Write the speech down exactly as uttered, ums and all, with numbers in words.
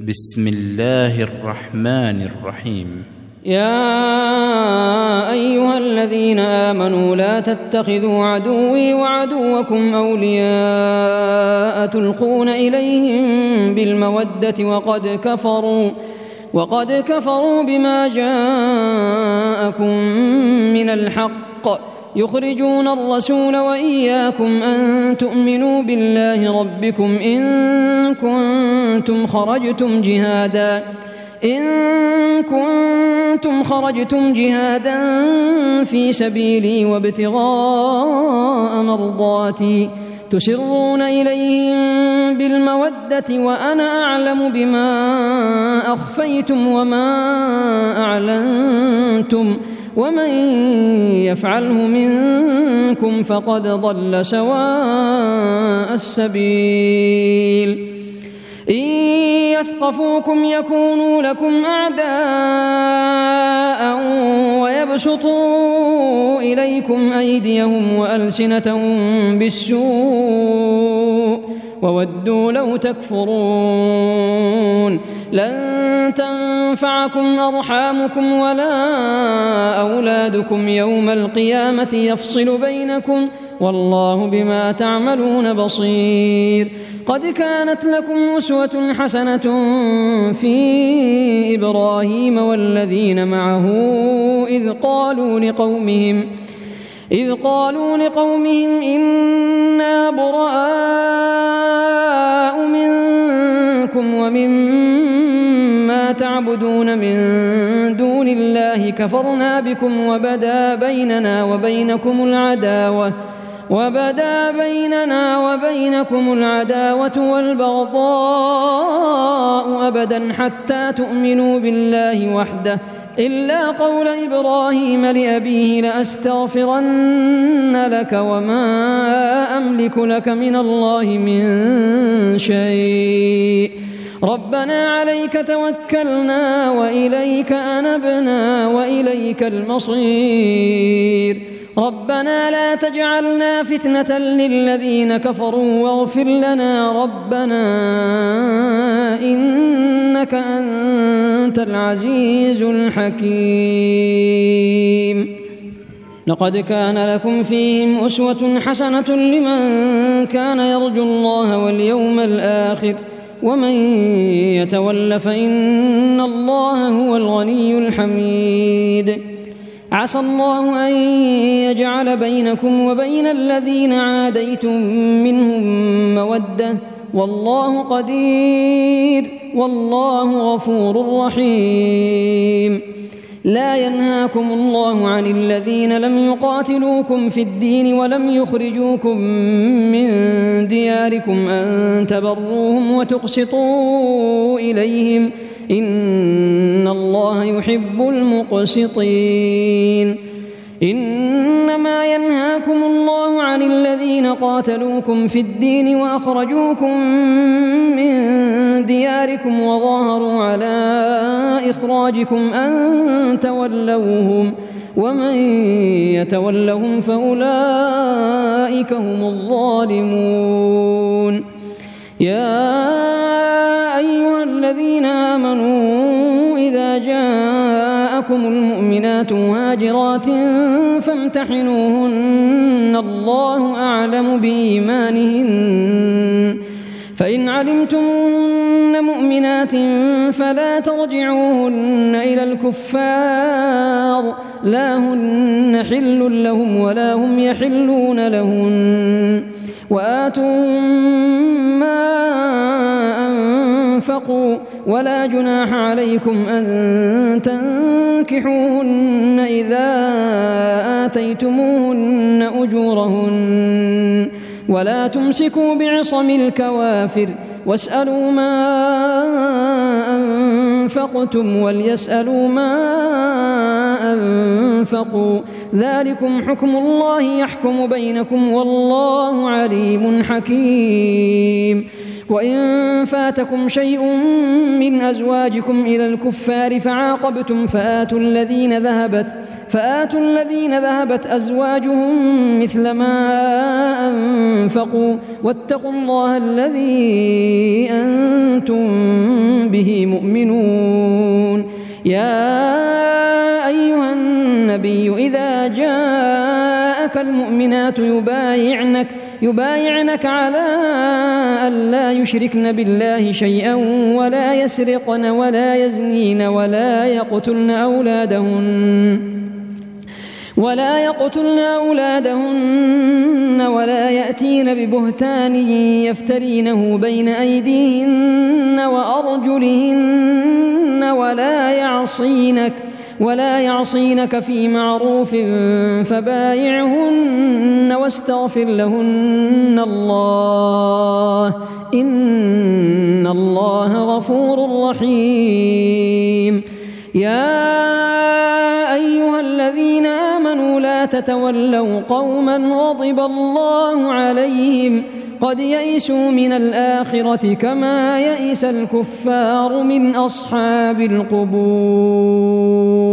بسم الله الرحمن الرحيم. يا أيها الذين آمنوا لا تتخذوا عدوي وعدوكم أولياء تلقون إليهم بالمودة وقد كفروا وقد كفروا بما جاءكم من الحق يخرجون الرسول وإياكم أن تؤمنوا بالله ربكم إن كنتم خرجتم جهادا إن كنتم خرجتم جهادا في سبيلي وابتغاء مرضاتي تسرون إليهم بالمودة وأنا أعلم بما أخفيتم وما أعلنتم ومن يفعله منكم فقد ضل سواء السبيل. إن يثقفوكم يكونوا لكم أعداء ويبسطوا إليكم أيديهم وألسنتهم بالسوء وودوا لو تكفرون. لن تنفعكم أرحامكم ولا أولادكم يوم القيامة يفصل بينكم والله بما تعملون بصير. قد كانت لكم أسوة حسنة في إبراهيم والذين معه إذ قالوا لقومهم إذ قالوا لقومهم إنا براء منكم ومما تعبدون من دون الله كفرنا بكم وبدا بيننا وبينكم العداوة وبدا بيننا وبينكم العداوة والبغضاء أبدا حتى تؤمنوا بالله وحده إلا قول إبراهيم لأبيه لأستغفرن لك وما أملك لك من الله من شيء ربنا عليك توكلنا وإليك أنبنا وإليك المصير. ربنا لا تجعلنا فتنة للذين كفروا واغفر لنا ربنا إنك أنت العزيز الحكيم. لقد كان لكم فيهم أسوة حسنة لمن كان يرجو الله واليوم الآخر ومن يتول فإن الله هو الغني الحميد. عسى الله أن يجعل بينكم وبين الذين عاديتم منهم مودة والله قدير والله غفور رحيم. لا ينهاكم الله عن الذين لم يقاتلوكم في الدين ولم يخرجوكم من دياركم أن تبروهم وتقسطوا إليهم إن الله يحب المقسطين. إنما ينهاكم الله عن الذين قاتلوكم في الدين وأخرجوكم من دياركم وظاهروا على إخراجكم أن تولوهم ومن يتولهم فأولئك هم الظالمون. يا أيها الذين آمنوا إذا جاءكم المؤمنات مهاجرات فامتحنوهن الله أعلم بإيمانهن فإن علمتموهن مؤمنات فلا ترجعوهن إلى الكفار لا هن حل لهم ولا هم يحلون لهن وآتوهم ما أنفقوا ولا جناح عليكم أن تنكحوهن إذا آتيتموهن أجورهن ولا تمسكوا بعصم الكوافر واسألوا ما أنفقتم وليسألوا ما أنفقوا ذلكم حكم الله يحكم بينكم والله عليم حكيم. وإن فاتكم شيء من أزواجكم إلى الكفار فعاقبتم فآتوا الذين ذهبت فآتوا الذين ذهبت أزواجهم مثل ما أنفقوا واتقوا الله الذي أنتم به مؤمنون. يا أيها النبي إذا جاءك المؤمنات يبايعنك يبايعنك على أن لا يشركن بالله شيئا ولا يسرقن ولا يزنين ولا يقتلن أولادهن ولا يقتلن أولادهن ولا يأتين ببهتان يفترينه بين أيديهن وأرجلهن ولا يعصينك ولا يعصينك في معروف فبايعهن واستغفر لهن الله إن الله غفور رحيم. يا أيها الذين آمنوا لا تتولوا قوما غضب الله عليهم قد يئسوا من الآخرة كما يئس الكفار من أصحاب القبور.